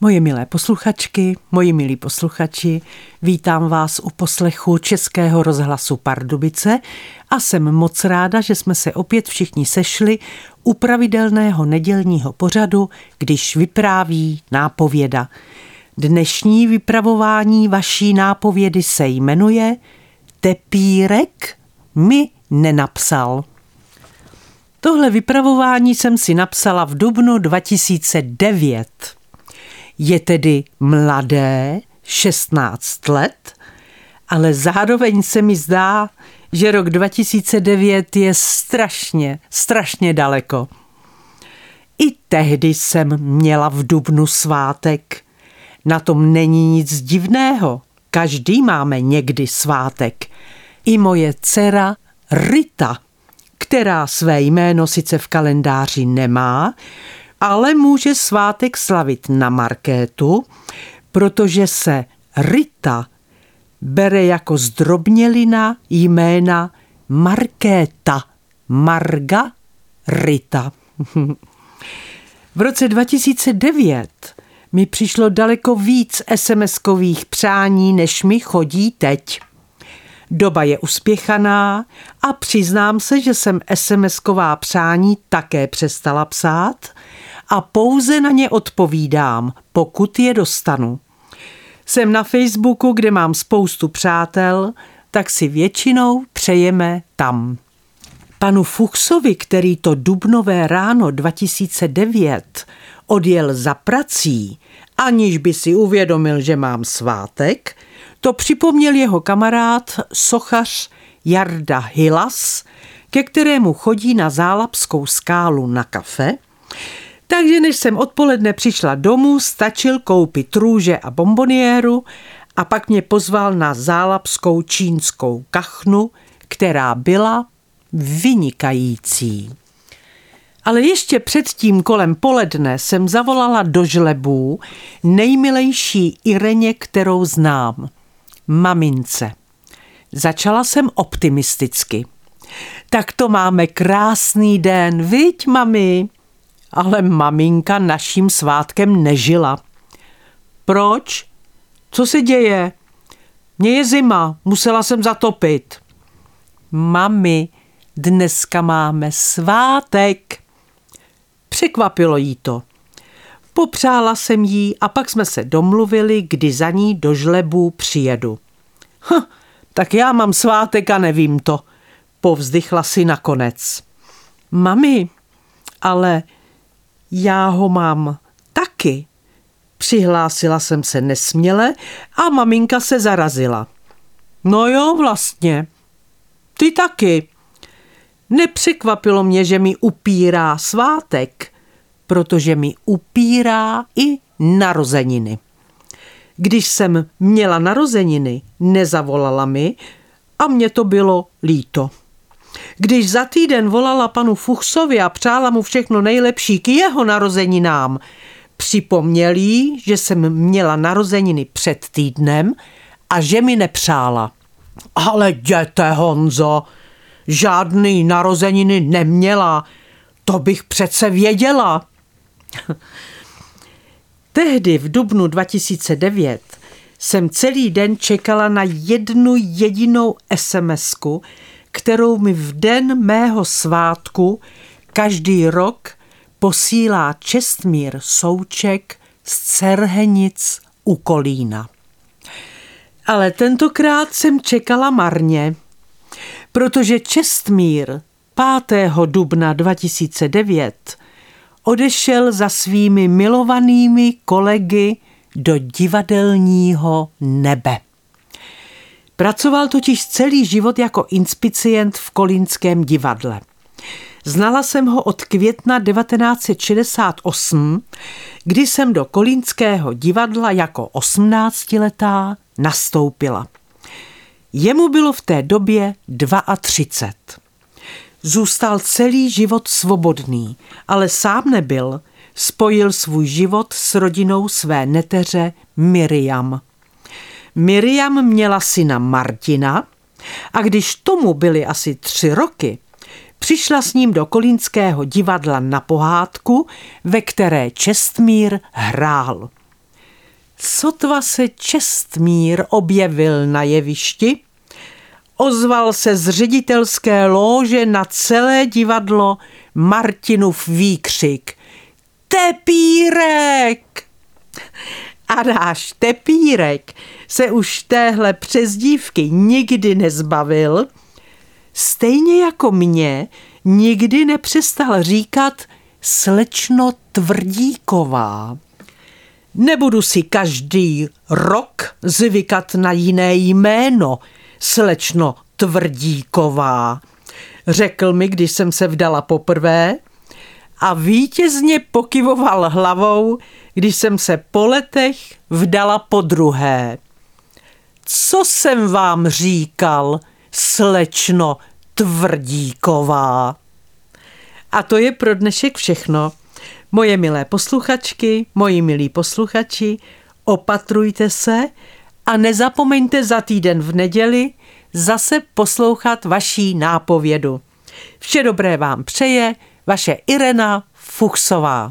Moje milé posluchačky, moji milí posluchači, vítám vás u poslechu Českého rozhlasu Pardubice a jsem moc ráda, že jsme se opět všichni sešli u pravidelného nedělního pořadu, když vypráví nápověda. Dnešní vypravování vaší nápovědy se jmenuje Tepírek mi nenapsal. Tohle vypravování jsem si napsala v dubnu 2009. Je tedy mladé, 16 let, ale zároveň se mi zdá, že rok 2009 je strašně daleko. I tehdy jsem měla v dubnu svátek. Na tom není nic divného. Každý máme někdy svátek. I moje dcera Rita, která své jméno sice v kalendáři nemá, ale může svátek slavit na markétu, protože se Rita bere jako zdrobnělina jména Markéta. Marga Rita. V roce 2009 mi přišlo daleko víc SMS-kových přání, než mi chodí teď. Doba je uspěchaná a přiznám se, že jsem SMS-ková přání také přestala psát a pouze na ně odpovídám, pokud je dostanu. Jsem na Facebooku, kde mám spoustu přátel, tak si většinou přejeme tam. Panu Fuchsovi, který to dubnové ráno 2009 odjel za prací, aniž by si uvědomil, že mám svátek, to připomněl jeho kamarád, sochař Jarda Hilas, ke kterému chodí na Zálapskou skálu na kafe. Takže než jsem odpoledne přišla domů, stačil koupit růže a bomboniéru a pak mě pozval na zálapskou čínskou kachnu, která byla vynikající. Ale ještě předtím kolem poledne jsem zavolala do žlebů nejmilejší Ireně, kterou znám. Mamince. Začala jsem optimisticky. Tak to máme krásný den, viď, mami? Ale maminka naším svátkem nežila. Proč? Co se děje? Mně je zima, musela jsem zatopit. Mami, dneska máme svátek. Překvapilo jí to. Popřála jsem jí a pak jsme se domluvili, kdy za ní do žlebů přijedu. Tak já mám svátek a nevím to, povzdychla si nakonec. Mami, ale já ho mám taky. Přihlásila jsem se nesměle a maminka se zarazila. No jo, vlastně. Ty taky. Nepřekvapilo mě, že mi upírá svátek, protože mi upírá i narozeniny. Když jsem měla narozeniny, nezavolala mi a mně to bylo líto. Když za týden volala panu Fuchsovi a přála mu všechno nejlepší k jeho narozeninám, připomněl jí, že jsem měla narozeniny před týdnem a že mi nepřála. Ale jděte, Honzo, žádný narozeniny neměla, to bych přece věděla. Tehdy v dubnu 2009 jsem celý den čekala na jednu jedinou SMS-ku, kterou mi v den mého svátku každý rok posílá Čestmír Souček z Cerhenic u Kolína. Ale tentokrát jsem čekala marně, protože Čestmír 5. dubna 2009 odešel za svými milovanými kolegy do divadelního nebe. Pracoval totiž celý život jako inspicient v Kolínském divadle. Znala jsem ho od května 1968, kdy jsem do Kolínského divadla jako 18letá nastoupila. Jemu bylo v té době 32. Zůstal celý život svobodný, ale sám nebyl. Spojil svůj život s rodinou své neteře Miriam. Miriam měla syna Martina a když tomu byly asi 3 roky, přišla s ním do Kolínského divadla na pohádku, ve které Čestmír hrál. Sotva se Čestmír objevil na jevišti, ozval se z ředitelské lóže na celé divadlo Martinův výkřik: Tepírek! A náš Tepírek se už téhle přezdívky nikdy nezbavil, stejně jako mě nikdy nepřestal říkat slečno Tvrdíková. Nebudu si každý rok zvykat na jiné jméno, slečno Tvrdíková, řekl mi, když jsem se vdala poprvé, a vítězně pokyvoval hlavou, když jsem se po letech vdala podruhé. Co jsem vám říkal, slečno Tvrdíková? A to je pro dnešek všechno. Moje milé posluchačky, moji milí posluchači, opatrujte se a nezapomeňte za týden v neděli zase poslouchat vaší nápovědu. Vše dobré vám přeje vaše Irena Fuchsová.